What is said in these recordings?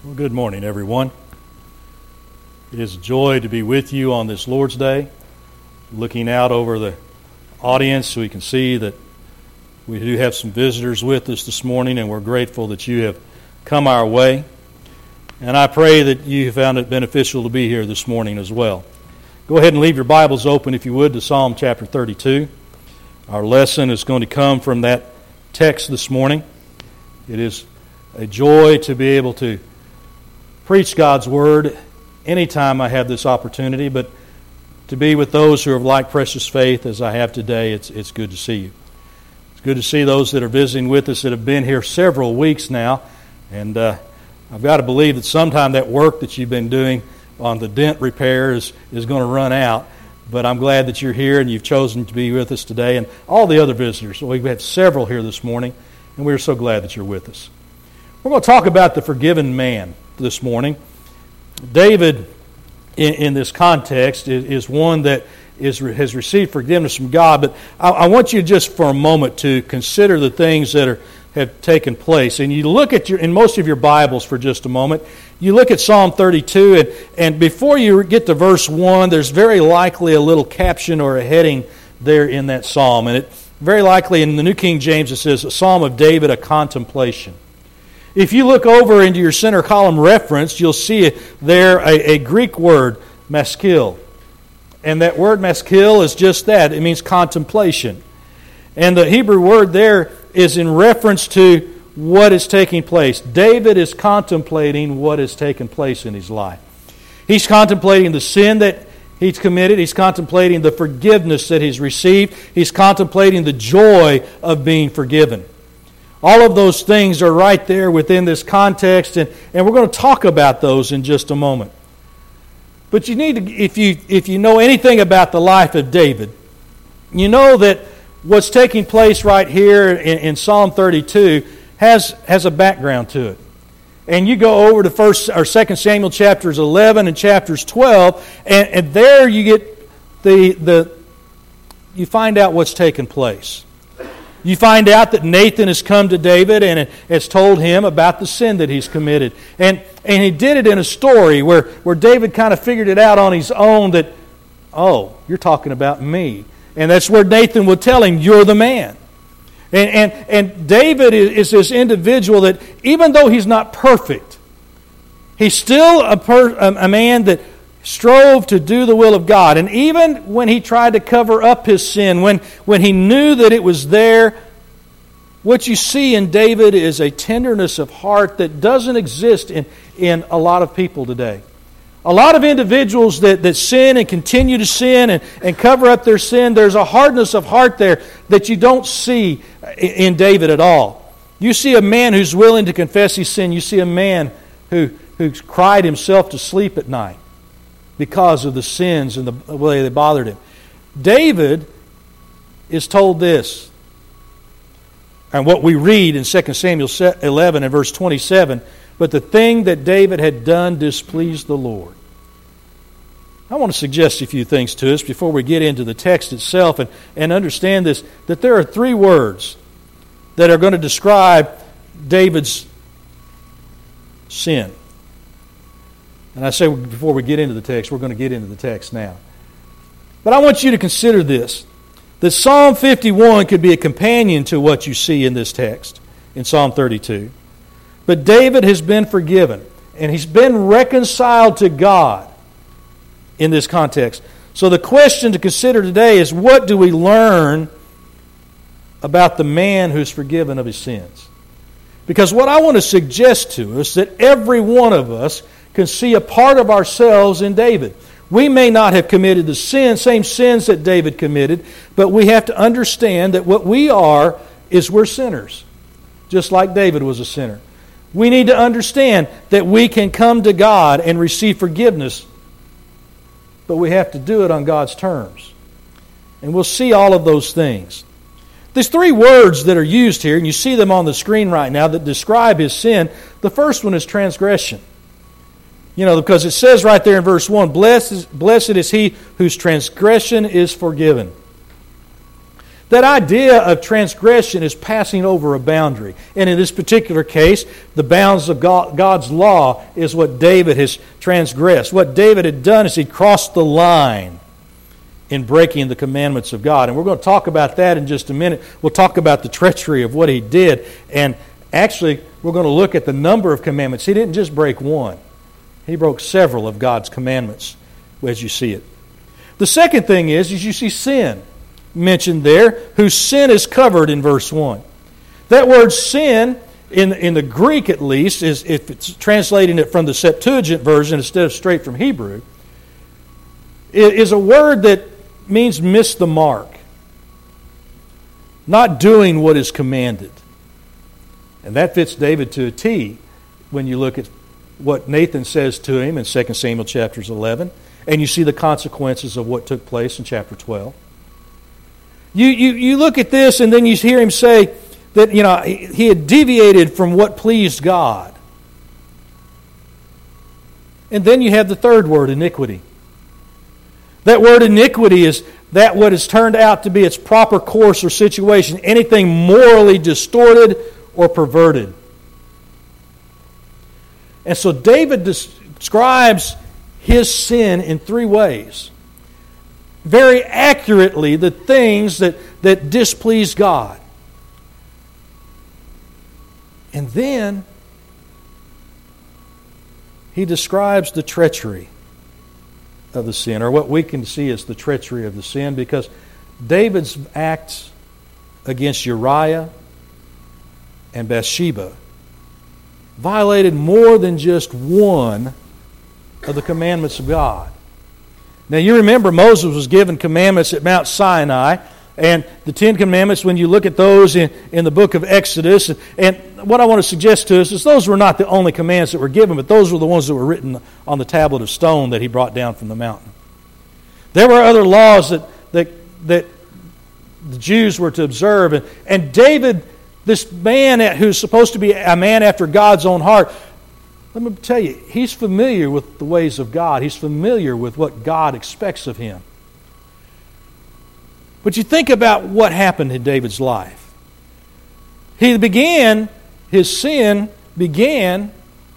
Well, good morning, everyone. It is a joy to be with you on this Lord's Day. Looking out over the audience, we can see that we do have some visitors with us this morning, and we're grateful that you have come our way. And I pray that you found it beneficial to be here this morning as well. Go ahead and leave your Bibles open, if you would, to Psalm chapter 32. Our lesson is going to come from that text this morning. It is a joy to be able to preach God's Word anytime I have this opportunity, but to be with those who are of like precious faith as I have today, it's good to see you. It's good to see those that are visiting with us that have been here several weeks now, and I've got to believe that sometime that work that you've been doing on the dent repair is going to run out, but I'm glad that you're here and you've chosen to be with us today, and all the other visitors. We've had several here this morning, and we're so glad that you're with us. We're going to talk about the forgiven man this morning. David, in this context, is one that has received forgiveness from God, but I want you just for a moment to consider the things that have taken place. And you look at in most of your Bibles for just a moment, you look at Psalm 32, and before you get to verse 1, there's very likely a little caption or a heading there in that psalm. And it very likely in the New King James it says, a Psalm of David, a contemplation. If you look over into your center column reference, you'll see there a Greek word, maskil. And that word maskil is just that. It means contemplation. And the Hebrew word there is in reference to what is taking place. David is contemplating what has taken place in his life. He's contemplating the sin that he's committed. He's contemplating the forgiveness that he's received. He's contemplating the joy of being forgiven. All of those things are right there within this context, and we're going to talk about those in just a moment. But you need to, if you know anything about the life of David, you know that what's taking place right here in Psalm 32 has a background to it. And you go over to 1st or 2nd Samuel chapters 11 and chapters 12, and there you get you find out what's taken place. You find out that Nathan has come to David and has told him about the sin that he's committed. And he did it in a story where David kind of figured it out on his own that, oh, you're talking about me. And that's where Nathan would tell him, you're the man. And David is this individual that even though he's not perfect, he's still a man that strove to do the will of God. And even when he tried to cover up his sin, when he knew that it was there, what you see in David is a tenderness of heart that doesn't exist in a lot of people today. A lot of individuals that sin and continue to sin and cover up their sin, there's a hardness of heart there that you don't see in David at all. You see a man who's willing to confess his sin. You see a man who cried himself to sleep at night because of the sins and the way they bothered him. David is told this, and what we read in 2 Samuel 11 and verse 27, but the thing that David had done displeased the Lord. I want to suggest a few things to us before we get into the text itself and understand this, that there are 3 words that are going to describe David's sin. And I say before we get into the text, we're going to get into the text now. But I want you to consider this, that Psalm 51 could be a companion to what you see in this text, in Psalm 32. But David has been forgiven, and he's been reconciled to God in this context. So the question to consider today is, what do we learn about the man who's forgiven of his sins? Because what I want to suggest to us, that every one of us can see a part of ourselves in David. We may not have committed the same sins that David committed, but we have to understand that what we are is we're sinners, just like David was a sinner. We need to understand that we can come to God and receive forgiveness, but we have to do it on God's terms. And we'll see all of those things. There's 3 words that are used here, and you see them on the screen right now, that describe his sin. The first one is transgression. You know, because it says right there in verse 1, Blessed is he whose transgression is forgiven. That idea of transgression is passing over a boundary. And in this particular case, the bounds of God's law is what David has transgressed. What David had done is he crossed the line in breaking the commandments of God. And we're going to talk about that in just a minute. We'll talk about the treachery of what he did. And actually, we're going to look at the number of commandments. He didn't just break one. He broke several of God's commandments as you see it. The second thing is you see sin mentioned there, whose sin is covered in verse 1. That word sin, in the Greek at least, is, if it's translating it from the Septuagint version instead of straight from Hebrew, is a word that means miss the mark. Not doing what is commanded. And that fits David to a T when you look at what Nathan says to him in 2 Samuel chapters 11, and you see the consequences of what took place in chapter 12. You look at this and then you hear him say that he had deviated from what pleased God. And then you have the third word, iniquity. That word iniquity is that what has turned out to be its proper course or situation, anything morally distorted or perverted. And so David describes his sin in three ways. Very accurately, the things that displease God. And then he describes the treachery of the sin, or what we can see as the treachery of the sin, because David's acts against Uriah and Bathsheba violated more than just one of the commandments of God. Now you remember Moses was given commandments at Mount Sinai, and the Ten Commandments, when you look at those in the book of Exodus, and what I want to suggest to us is those were not the only commands that were given, but those were the ones that were written on the tablet of stone that he brought down from the mountain. There were other laws that the Jews were to observe, and David, this man who's supposed to be a man after God's own heart, let me tell you, he's familiar with the ways of God. He's familiar with what God expects of him. But you think about what happened in David's life. His sin began,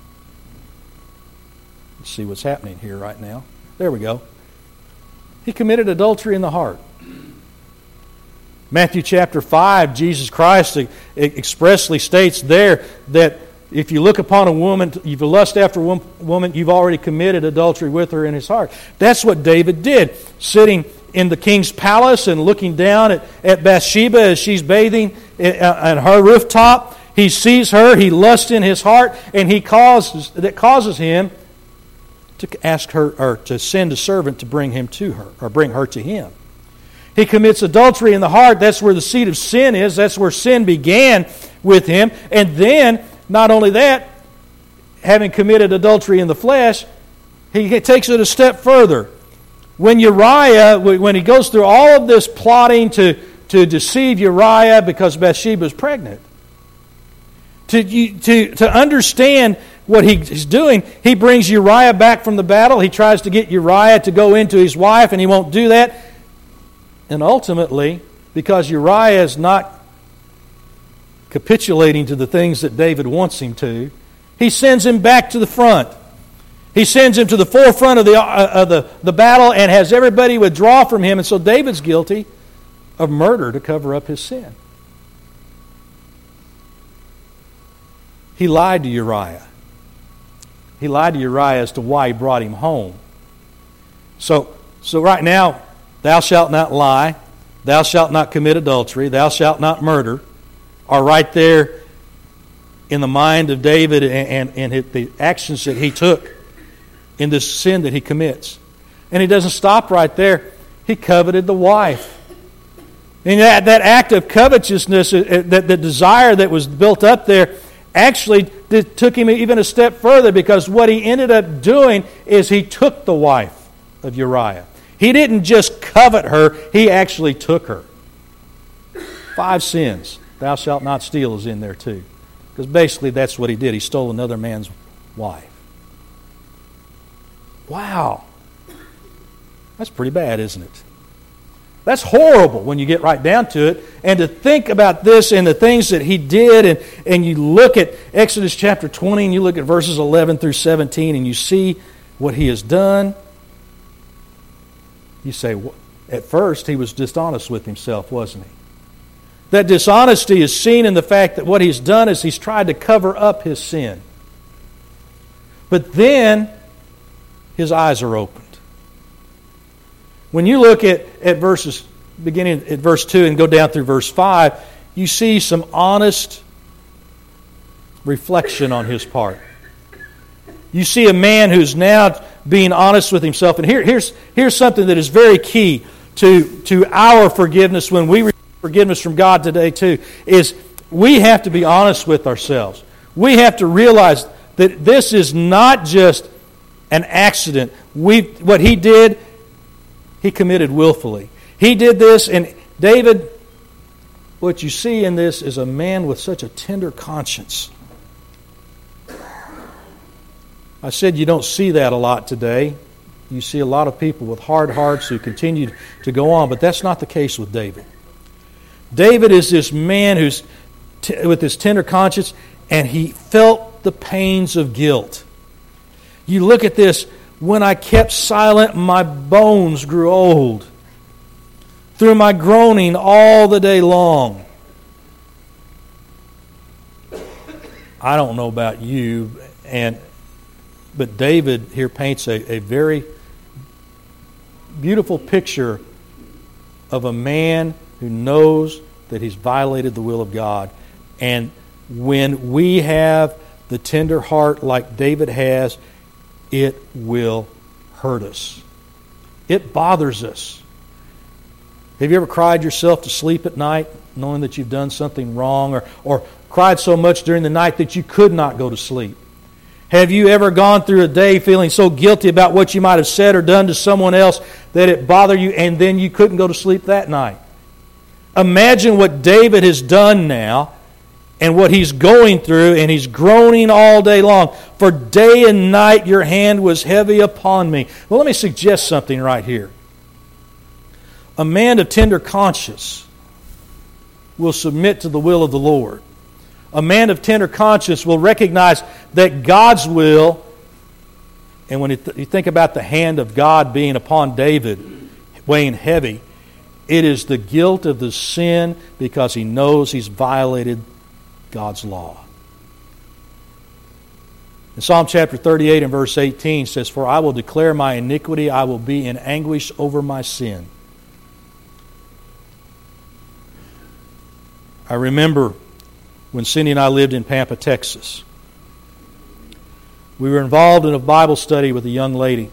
let's see what's happening here right now. There we go. He committed adultery in the heart. Matthew chapter 5, Jesus Christ expressly states there that if you look upon a woman, if you lust after a woman, you've already committed adultery with her in his heart. That's what David did, sitting in the king's palace and looking down at Bathsheba as she's bathing on her rooftop. He sees her, he lusts in his heart, and that causes him to ask her, or to send a servant to bring him to her, or bring her to him. He commits adultery in the heart. That's where the seed of sin is. That's where sin began with him. And then, not only that, having committed adultery in the flesh, he takes it a step further. When Uriah, when he goes through all of this plotting to deceive Uriah because Bathsheba is pregnant, to understand what he's doing, he brings Uriah back from the battle. He tries to get Uriah to go into his wife, and he won't do that. And ultimately, because Uriah is not capitulating to the things that David wants him to, he sends him back to the front. He sends him to the forefront of the battle and has everybody withdraw from him. And so David's guilty of murder to cover up his sin. He lied to Uriah. He lied to Uriah as to why he brought him home. So right now, thou shalt not lie, thou shalt not commit adultery, thou shalt not murder, are right there in the mind of David and the actions that he took in this sin that he commits. And he doesn't stop right there. He coveted the wife. And that act of covetousness, that the desire that was built up there, actually took him even a step further, because what he ended up doing is he took the wife of Uriah. He didn't just covet her, he actually took her. 5 sins. Thou shalt not steal is in there too. Because basically that's what he did. He stole another man's wife. Wow. That's pretty bad, isn't it? That's horrible when you get right down to it. And to think about this and the things that he did, and you look at Exodus chapter 20 and you look at verses 11 through 17 and you see what he has done, you say, at first he was dishonest with himself, wasn't he? That dishonesty is seen in the fact that what he's done is he's tried to cover up his sin. But then his eyes are opened. When you look at verses, beginning at verse 2 and go down through verse 5, you see some honest reflection on his part. You see a man who's now being honest with himself. And here's something that is very key to our forgiveness when we receive forgiveness from God today too, is we have to be honest with ourselves. We have to realize that this is not just an accident. What he did, he committed willfully. He did this, and David, what you see in this is a man with such a tender conscience. I said you don't see that a lot today. You see a lot of people with hard hearts who continue to go on, but that's not the case with David. David is this man who's with this tender conscience, and he felt the pains of guilt. You look at this, when I kept silent, my bones grew old. Through my groaning all the day long. I don't know about you, but David here paints a very beautiful picture of a man who knows that he's violated the will of God. And when we have the tender heart like David has, it will hurt us. It bothers us. Have you ever cried yourself to sleep at night knowing that you've done something wrong, or cried so much during the night that you could not go to sleep? Have you ever gone through a day feeling so guilty about what you might have said or done to someone else that it bothered you and then you couldn't go to sleep that night? Imagine what David has done now and what he's going through, and he's groaning all day long. For day and night your hand was heavy upon me. Well, let me suggest something right here. A man of tender conscience will submit to the will of the Lord. A man of tender conscience will recognize that God's will, and when you think about the hand of God being upon David, weighing heavy, it is the guilt of the sin because he knows he's violated God's law. In Psalm chapter 38 and verse 18 says, "For I will declare my iniquity, I will be in anguish over my sin." I remember when Cindy and I lived in Pampa, Texas. We were involved in a Bible study with a young lady.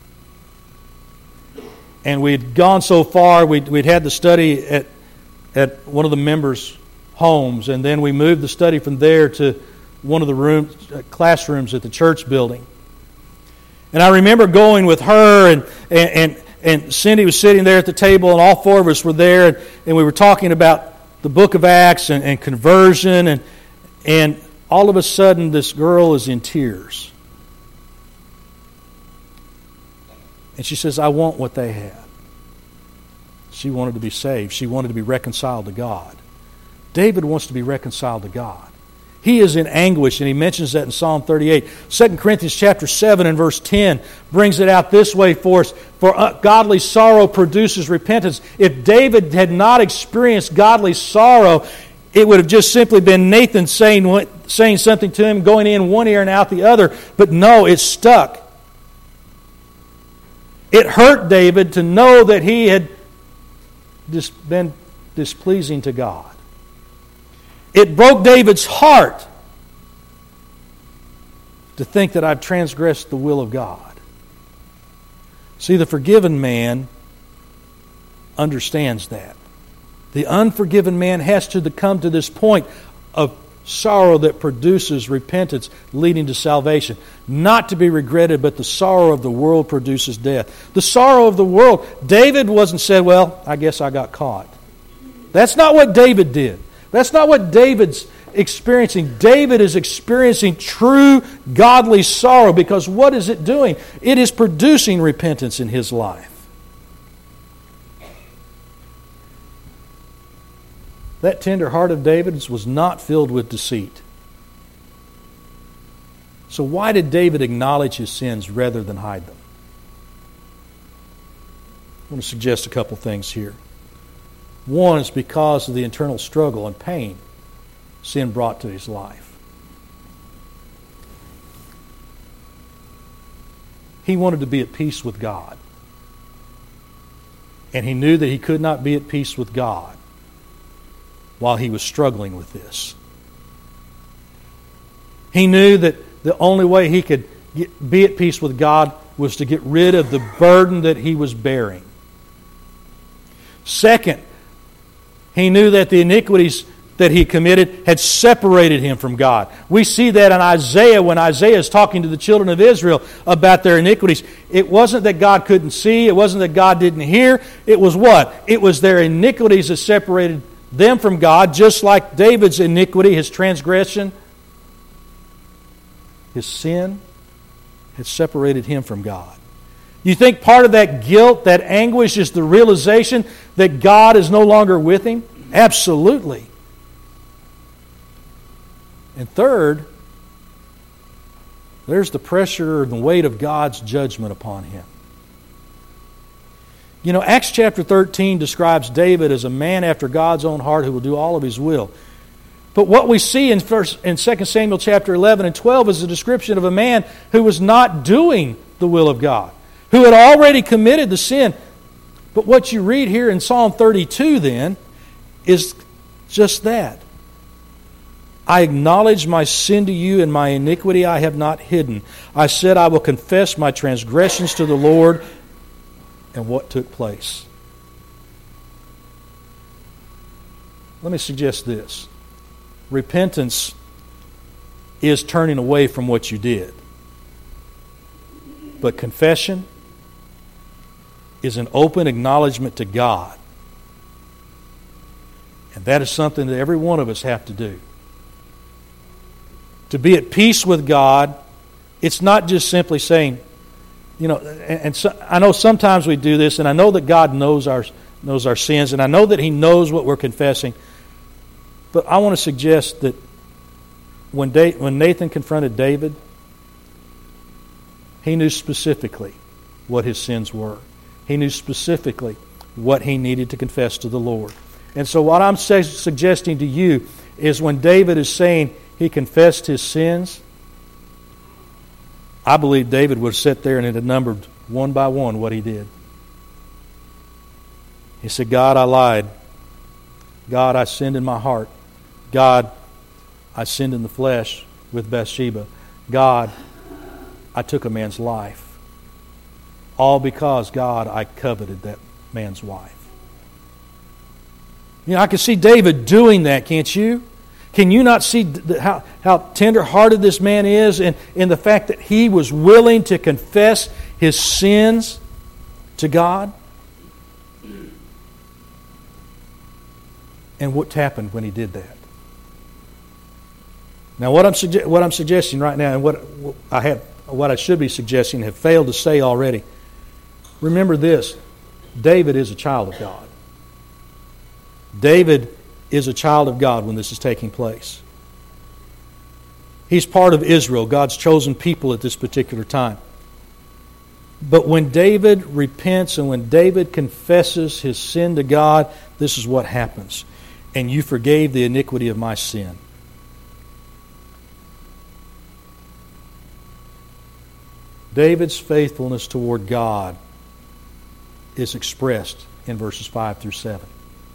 And we'd gone so far, we'd had the study at one of the members' homes, and then we moved the study from there to one of the classrooms at the church building. And I remember going with her, and Cindy was sitting there at the table, and all four of us were there, and we were talking about the book of Acts and conversion, and all of a sudden this girl is in tears. And she says, "I want what they had." She wanted to be saved. She wanted to be reconciled to God. David wants to be reconciled to God. He is in anguish, and he mentions that in Psalm 38. 2 Corinthians chapter 7 and verse 10 brings it out this way for us. For godly sorrow produces repentance. If David had not experienced godly sorrow, it would have just simply been Nathan saying something to him, going in one ear and out the other. But no, it stuck. It hurt David to know that he had been displeasing to God. It broke David's heart to think that I've transgressed the will of God. See, the forgiven man understands that. The unforgiven man has to come to this point of sorrow that produces repentance leading to salvation. Not to be regretted, but the sorrow of the world produces death. The sorrow of the world. David wasn't said, "Well, I guess I got caught." That's not what David did. That's not what David's experiencing. David is experiencing true godly sorrow, because what is it doing? It is producing repentance in his life. that tender heart of David's was not filled with deceit. So why did David acknowledge his sins rather than hide them? I want to suggest a couple things here. One is because of the internal struggle and pain sin brought to his life. He wanted to be at peace with God. And he knew that he could not be at peace with God while he was struggling with this. He knew that the only way he could be at peace with God was to get rid of the burden that he was bearing. Second, he knew that the iniquities that he committed had separated him from God. We see that in Isaiah when Isaiah is talking to the children of Israel about their iniquities. It wasn't that God couldn't see. It wasn't that God didn't hear. It was what? It was their iniquities that separated them from God, just like David's iniquity, his transgression, his sin had separated him from God. You think part of that guilt, that anguish, is the realization that God is no longer with him? Absolutely. And third, there's the pressure and the weight of God's judgment upon him. You know, Acts chapter 13 describes David as a man after God's own heart who will do all of his will. But what we see in 2 Samuel chapter 11 and 12 is a description of a man who was not doing the will of God, who had already committed the sin. But what you read here in Psalm 32 then is just that. I acknowledge my sin to you, and my iniquity I have not hidden. I said I will confess my transgressions to the Lord. And what took place? Let me suggest this. Repentance is turning away from what you did. But confession is an open acknowledgement to God. And that is something that every one of us have to do. To be at peace with God, it's not just simply saying, you know, and so, I know sometimes we do this, and I know that God knows our sins, and I know that He knows what we're confessing. But I want to suggest that when Nathan confronted David, he knew specifically what his sins were. He knew specifically what he needed to confess to the Lord. And so what I'm suggesting to you is when David is saying he confessed his sins, I believe David would have sat there and it had numbered one by one what he did. He said, God, I lied. God, I sinned in my heart. God, I sinned in the flesh with Bathsheba. God, I took a man's life. All because, God, I coveted that man's wife. You know, I can see David doing that, can't you? Can you not see how tender-hearted this man is in the fact that he was willing to confess his sins to God? And what happened when he did that? Now, what I'm suggesting right now, and what I should be suggesting, have failed to say already. Remember this: David is a child of God. David is a child of God when this is taking place. He's part of Israel, God's chosen people at this particular time. But when David repents and when David confesses his sin to God, this is what happens. And you forgave the iniquity of my sin. David's faithfulness toward God is expressed in verses 5 through 7.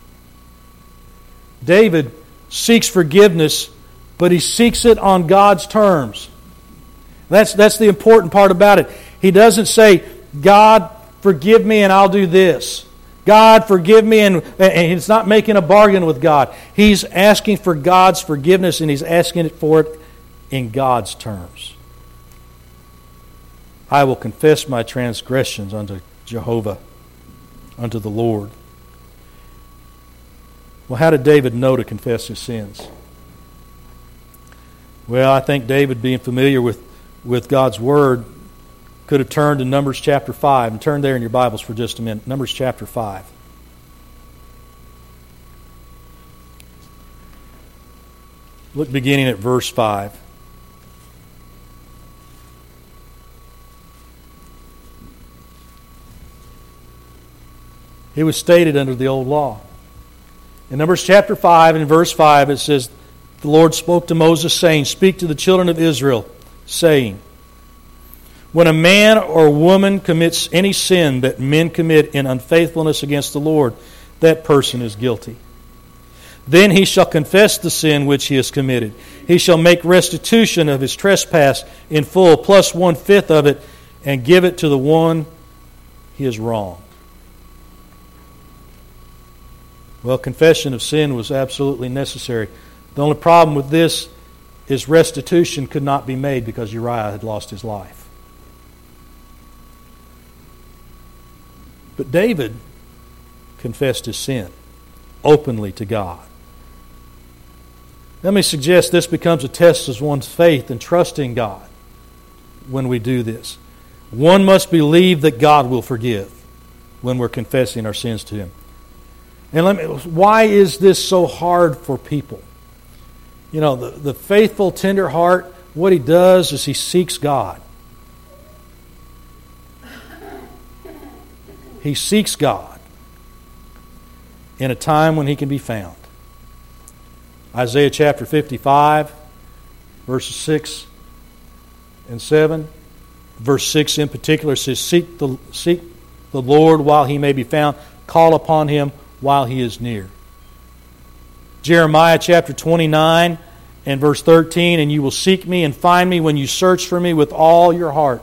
David seeks forgiveness, but he seeks it on God's terms. That's the important part about it. He doesn't say, God, forgive me and I'll do this. God, forgive me, and he's not making a bargain with God. He's asking for God's forgiveness, and he's asking for it in God's terms. I will confess my transgressions unto Jehovah, unto the Lord. Well, how did David know to confess his sins? Well, I think David, being familiar with God's Word, could have turned to Numbers chapter 5. And turn there in your Bibles for just a minute. Numbers chapter 5. Look beginning at verse 5. It was stated under the old law. In Numbers chapter 5 and verse 5 it says, the Lord spoke to Moses, saying, Speak to the children of Israel, saying, When a man or woman commits any sin that men commit in unfaithfulness against the Lord, that person is guilty. Then he shall confess the sin which he has committed. He shall make restitution of his trespass in full, plus 1/5 of it, and give it to the one he has wronged. Well, confession of sin was absolutely necessary. The only problem with this is restitution could not be made because Uriah had lost his life. But David confessed his sin openly to God. Let me suggest this becomes a test of one's faith and trust in God when we do this. One must believe that God will forgive when we're confessing our sins to Him. And why is this so hard for people? You know, the faithful, tender heart, what he does is he seeks God. He seeks God in a time when He can be found. Isaiah chapter 55, verses 6 and 7. Verse 6 in particular says, Seek the Lord while He may be found. Call upon Him while He is near. Jeremiah chapter 29 and verse 13, And you will seek me and find me when you search for me with all your heart.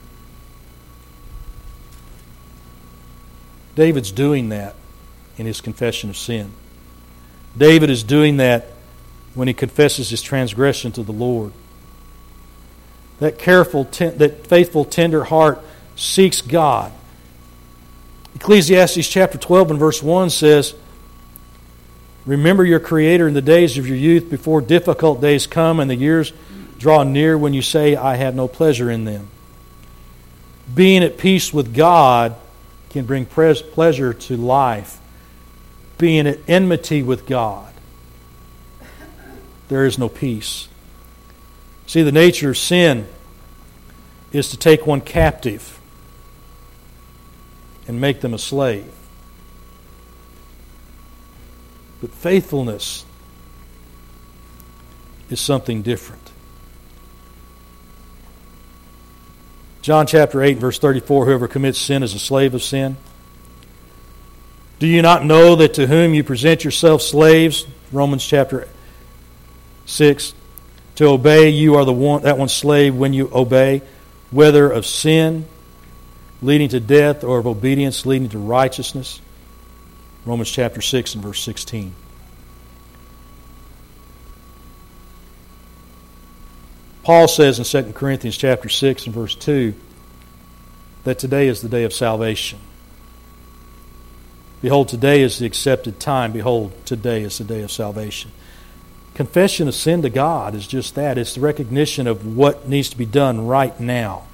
David's doing that in his confession of sin. David is doing that when he confesses his transgression to the Lord. That faithful, tender heart seeks God. Ecclesiastes chapter 12 and verse 1 says, Remember your Creator in the days of your youth before difficult days come and the years draw near when you say, I have no pleasure in them. Being at peace with God can bring pleasure to life. Being at enmity with God, there is no peace. See, the nature of sin is to take one captive and make them a slave. But faithfulness is something different. John chapter 8, verse 34, Whoever commits sin is a slave of sin. Do you not know that to whom you present yourselves slaves, Romans chapter 6, to obey you are that one slave when you obey, whether of sin leading to death or of obedience leading to righteousness? Romans chapter 6 and verse 16. Paul says in 2 Corinthians chapter 6 and verse 2 that today is the day of salvation. Behold, today is the accepted time. Behold, today is the day of salvation. Confession of sin to God is just that. It's the recognition of what needs to be done right now.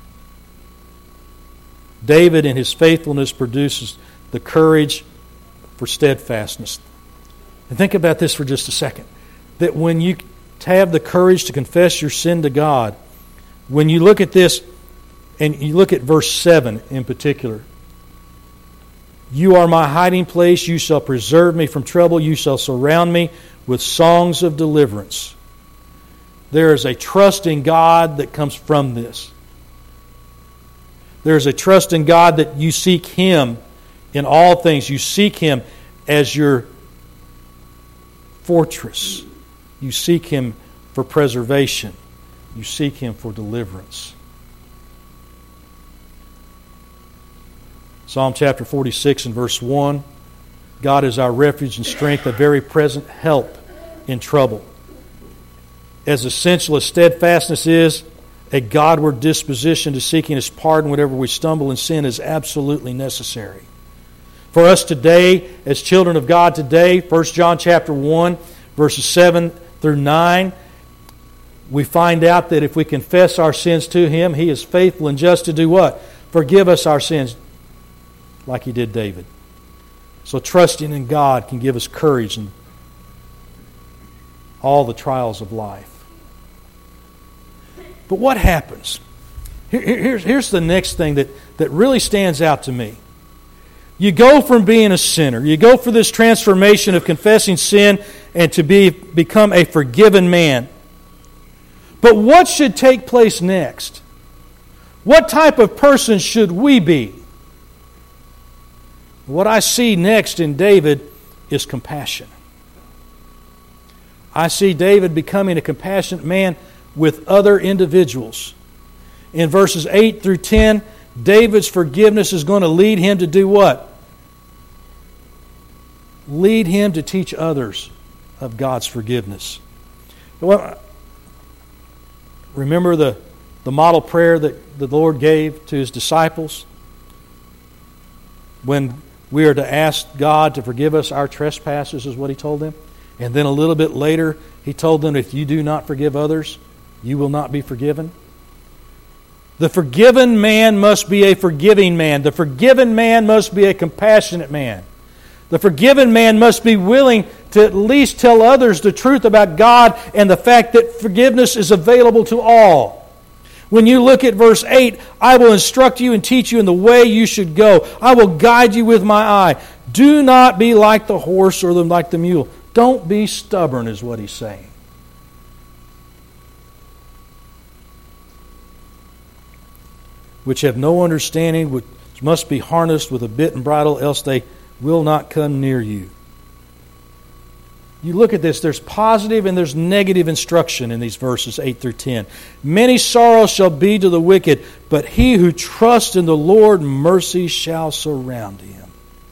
David in his faithfulness produces the courage for steadfastness. And think about this for just a second. That when you have the courage to confess your sin to God, when you look at this, and you look at verse 7 in particular, You are my hiding place, you shall preserve me from trouble, you shall surround me with songs of deliverance. There is a trust in God that comes from this. There is a trust in God that you seek Him in all things. You seek Him as your fortress. You seek Him for preservation. You seek Him for deliverance. Psalm chapter 46 and verse 1, God is our refuge and strength, a very present help in trouble. As essential as steadfastness is, a Godward disposition to seeking His pardon whenever we stumble in sin is absolutely necessary. For us today, as children of God today, 1 John chapter 1, verses 7 through 9, we find out that if we confess our sins to Him, He is faithful and just to do what? Forgive us our sins, like He did David. So trusting in God can give us courage all the trials of life. But what happens? Here's the next thing that really stands out to me. You go from being a sinner, you go for this transformation of confessing sin and to become a forgiven man. But what should take place next? What type of person should we be? What I see next in David is compassion. I see David becoming a compassionate man with other individuals. In verses 8 through 10, David's forgiveness is going to lead him to do what? Lead him to teach others of God's forgiveness. Well, remember the model prayer that the Lord gave to His disciples? When we are to ask God to forgive us our trespasses, is what He told them. And then a little bit later, He told them, if you do not forgive others, you will not be forgiven. The forgiven man must be a forgiving man. The forgiven man must be a compassionate man. The forgiven man must be willing to at least tell others the truth about God and the fact that forgiveness is available to all. When you look at verse 8, I will instruct you and teach you in the way you should go. I will guide you with my eye. Do not be like the horse or like the mule. Don't be stubborn, is what he's saying. Which have no understanding, which must be harnessed with a bit and bridle, else they will not come near you. You look at this, there's positive and there's negative instruction in these verses 8 through 10. Many sorrows shall be to the wicked, but he who trusts in the Lord, mercy shall surround him.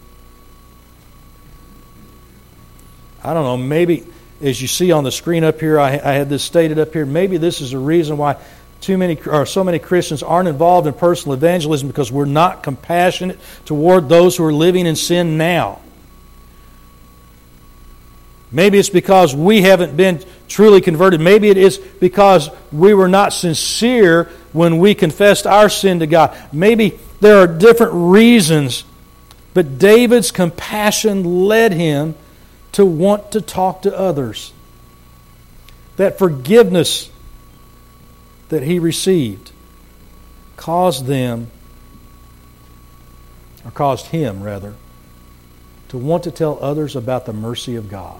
I don't know, maybe as you see on the screen up here, I had this stated up here, maybe this is a reason why so many Christians aren't involved in personal evangelism, because we're not compassionate toward those who are living in sin now. Maybe it's because we haven't been truly converted. Maybe it is because we were not sincere when we confessed our sin to God. Maybe there are different reasons, but David's compassion led him to want to talk to others. That forgiveness that he received caused him to want to tell others about the mercy of God.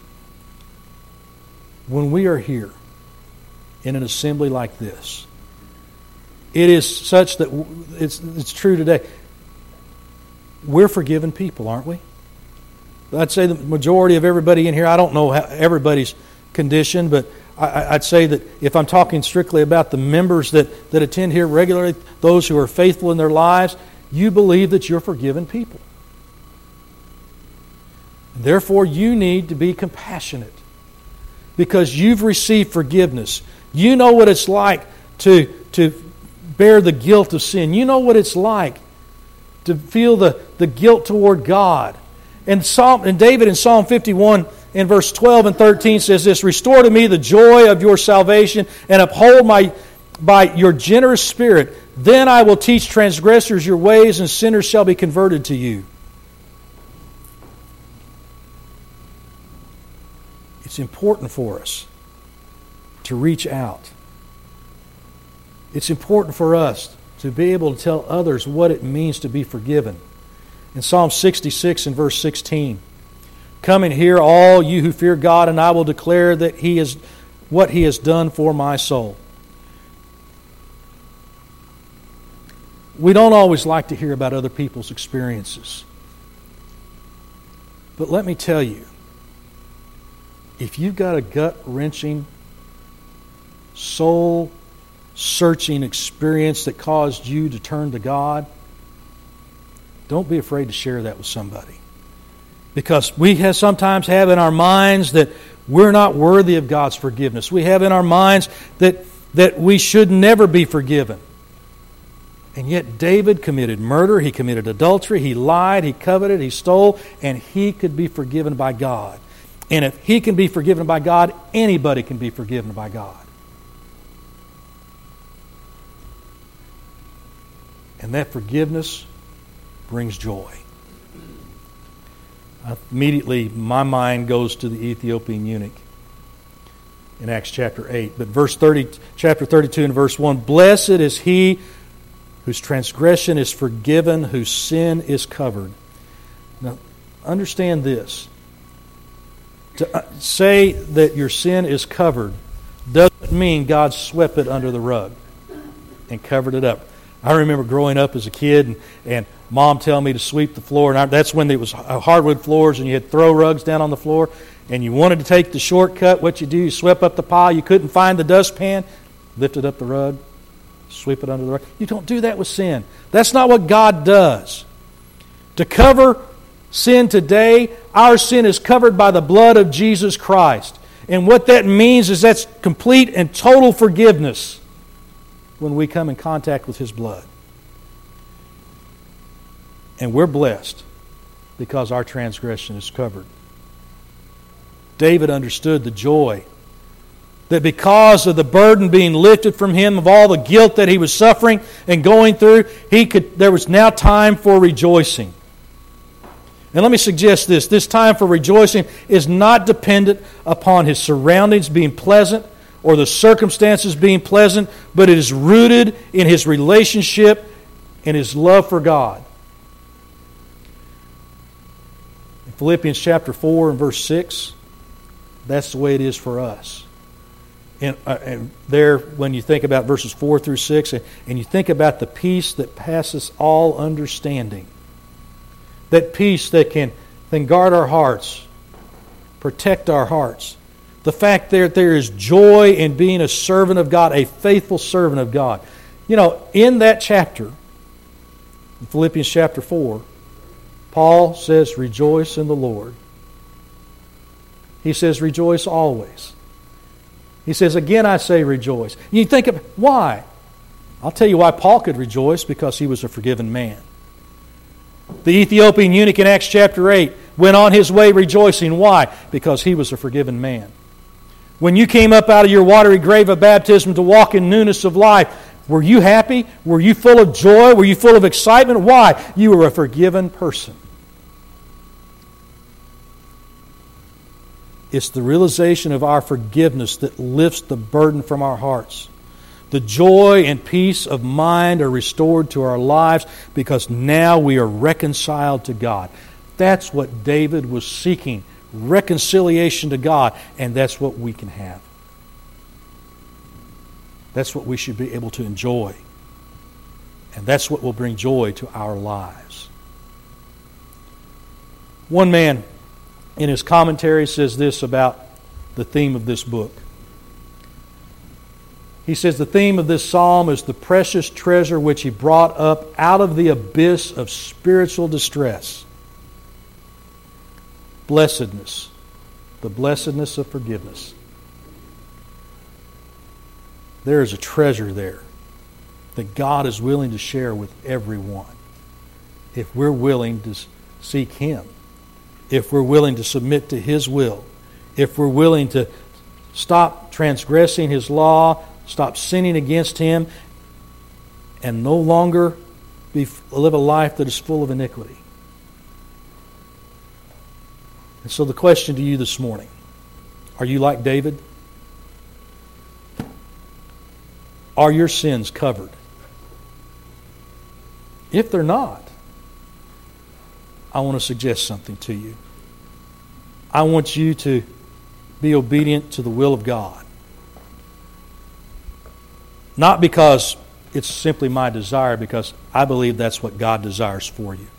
When we are here in an assembly like this, it is such that it's true today. We're forgiven people, aren't we? I'd say the majority of everybody in here, I don't know everybody's condition, but I'd say that if I'm talking strictly about the members that attend here regularly, those who are faithful in their lives, you believe that you're forgiven people. Therefore, you need to be compassionate because you've received forgiveness. You know what it's like to bear the guilt of sin. You know what it's like to feel the guilt toward God. And David in Psalm 51 in verse 12 and 13 says this, restore to me the joy of your salvation and uphold by your generous spirit. Then I will teach transgressors your ways and sinners shall be converted to you. It's important for us to reach out. It's important for us to be able to tell others what it means to be forgiven. In Psalm 66 and verse 16, come and hear all you who fear God, and I will declare that what He has done for my soul. We don't always like to hear about other people's experiences. But let me tell you, if you've got a gut-wrenching, soul-searching experience that caused you to turn to God, don't be afraid to share that with somebody. Because we sometimes have in our minds that we're not worthy of God's forgiveness. We have in our minds that we should never be forgiven. And yet David committed murder, he committed adultery, he lied, he coveted, he stole, and he could be forgiven by God. And if he can be forgiven by God, anybody can be forgiven by God. And that forgiveness brings joy. Immediately, my mind goes to the Ethiopian eunuch. in Acts chapter 8. But chapter 32 and verse 1, blessed is he whose transgression is forgiven, whose sin is covered. Now, understand this. To say that your sin is covered doesn't mean God swept it under the rug and covered it up. I remember growing up as a kid and Mom telling me to sweep the floor. And that's when it was hardwood floors and you had throw rugs down on the floor. And you wanted to take the shortcut. What you do, you swept up the pile. You couldn't find the dustpan. Lifted up the rug. Sweep it under the rug. You don't do that with sin. That's not what God does. To cover sin today, our sin is covered by the blood of Jesus Christ. And what that means is that's complete and total forgiveness when we come in contact with His blood. And we're blessed because our transgression is covered. David understood the joy that because of the burden being lifted from him of all the guilt that he was suffering and going through, there was now time for rejoicing. And let me suggest this time for rejoicing is not dependent upon his surroundings being pleasant or the circumstances being pleasant, but it is rooted in his relationship and his love for God. In Philippians chapter 4 and verse 6, that's the way it is for us. And there, when you think about verses 4 through 6, and you think about the peace that passes all understanding, that peace that can guard our hearts, protect our hearts, the fact that there is joy in being a servant of God, a faithful servant of God. You know, in that chapter, in Philippians chapter 4, Paul says, rejoice in the Lord. He says, rejoice always. He says, again I say rejoice. You think of why? I'll tell you why Paul could rejoice, because he was a forgiven man. The Ethiopian eunuch in Acts chapter 8 went on his way rejoicing. Why? Because he was a forgiven man. When you came up out of your watery grave of baptism to walk in newness of life, were you happy? Were you full of joy? Were you full of excitement? Why? You were a forgiven person. It's the realization of our forgiveness that lifts the burden from our hearts. The joy and peace of mind are restored to our lives because now we are reconciled to God. That's what David was seeking, reconciliation to God, and that's what we can have. That's what we should be able to enjoy. And that's what will bring joy to our lives. One man in his commentary says this about the theme of this book. He says the theme of this psalm is the precious treasure which he brought up out of the abyss of spiritual distress. Blessedness. The blessedness of forgiveness. There is a treasure there that God is willing to share with everyone if we're willing to seek Him, if we're willing to submit to His will, if we're willing to stop transgressing His law, stop sinning against Him, and no longer live a life that is full of iniquity. And so the question to you this morning, are you like David? Are your sins covered? If they're not, I want to suggest something to you. I want you to be obedient to the will of God. Not because it's simply my desire, because I believe that's what God desires for you.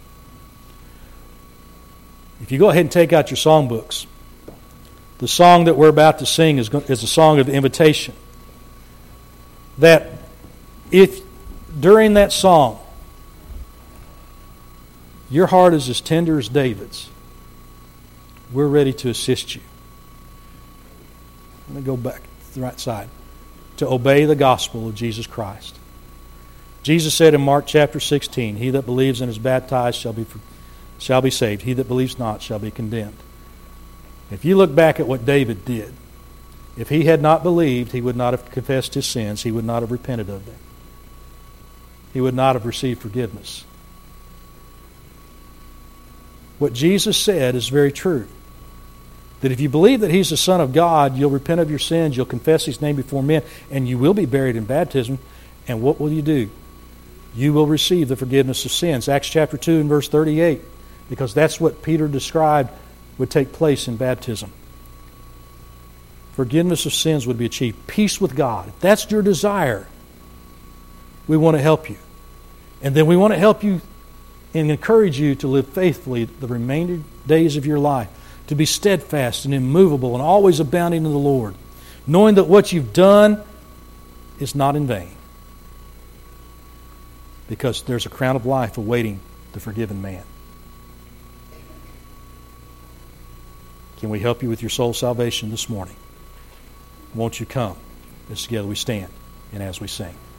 If you go ahead and take out your songbooks, the song that we're about to sing is a song of invitation. That if during that song your heart is as tender as David's, we're ready to assist you. Let me go back to the right side. To obey the gospel of Jesus Christ. Jesus said in Mark chapter 16, he that believes and is baptized shall be saved. He that believes not shall be condemned. If you look back at what David did, if he had not believed, he would not have confessed his sins. He would not have repented of them. He would not have received forgiveness. What Jesus said is very true. That if you believe that He's the Son of God, you'll repent of your sins, you'll confess His name before men, and you will be buried in baptism. And what will you do? You will receive the forgiveness of sins. Acts chapter 2 and verse 38. Because that's what Peter described would take place in baptism. Forgiveness of sins would be achieved. Peace with God. If that's your desire, we want to help you. And then we want to help you and encourage you to live faithfully the remaining days of your life, to be steadfast and immovable and always abounding in the Lord, knowing that what you've done is not in vain, because there's a crown of life awaiting the forgiven man. Can we help you with your soul salvation this morning? Won't you come as together we stand and as we sing?